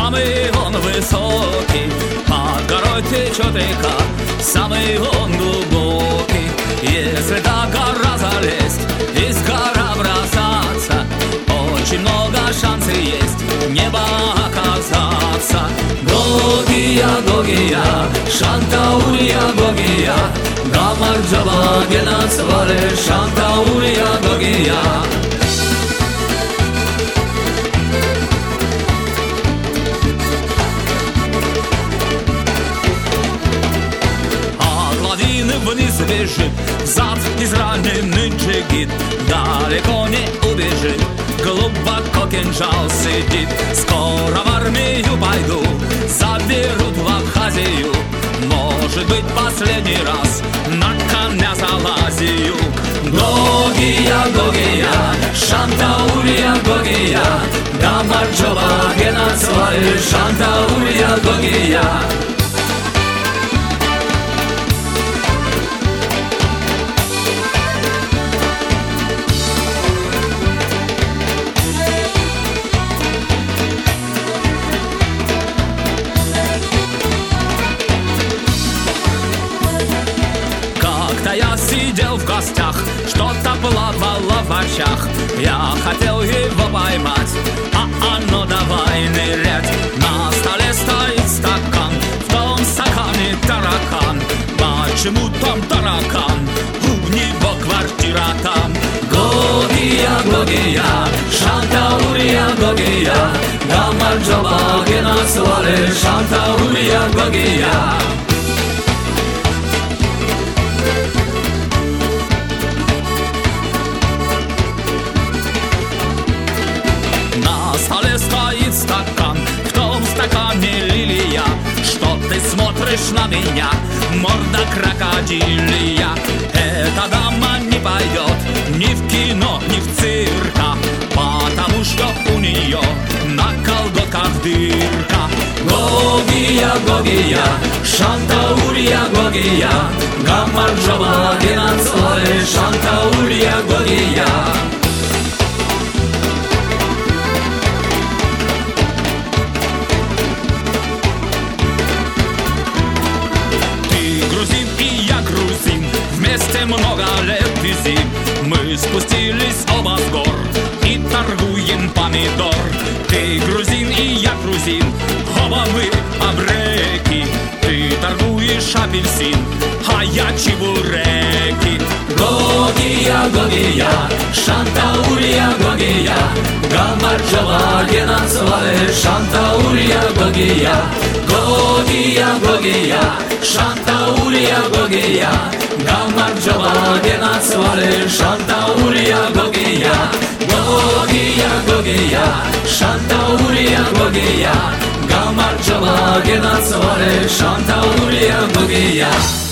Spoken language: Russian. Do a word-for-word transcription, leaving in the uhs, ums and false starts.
Самый он высокий, под горой течет река, самый он глубокий. Если до гора залезть, из гора бросаться, очень много шансов есть небо оказаться. Гогия, Гогия, Шантаурия, Гогия, Гамарджава, Генацвале, Шантаурия, Гогия. Вниз бежит, взад израненный джигит, далеко не убежит, глубоко кинжал сидит. Скоро в армию пойду, заберут в Абхазию, может быть последний раз на коня залазию. Гогия, Гогия, Шантаурия, Гогия, Гамарджова, Генацвале, Шантаурия, Гогия. Я сидел в гостях, что-то плавало в очах. Я хотел его поймать, а оно давай нырять. На столе стоит стакан, в том стакане таракан. Почему там таракан? У него квартира там. Гогия, Гогия, Шантаурия, Гогия, Гамарджова, Генацвале, Шантаурия, Гогия. На столе стоит стакан, в том стакане лилия. Что ты смотришь на меня, морда крокодилия? Эта дама не пойдет ни в кино, ни в цирка, потому что у нее на колготках дырка. Гогия, Гогия, Шантаурия, Гогия, Гамарджова, Генацвале, Шантаурия, Гогия. Вместе много лет и зим мы спустились оба с гор и торгуем помидор. Ты грузин и я грузин, оба мы абреки. Ты торгуешь апельсин, а я чебуреки. Гогия, Гогия, Шантаурия, Гогия, Гамарджова, Генацвале, Шантаурия, Гогия. Гогия, Гогия, Шантаурия, Гогия, Гамарджова, Генацвале, Шантаурия, Гогия. Гогия, Гогия, Шантаурия, Гогия, Гамарджова, Генацвале, Шантаурия, Гогия.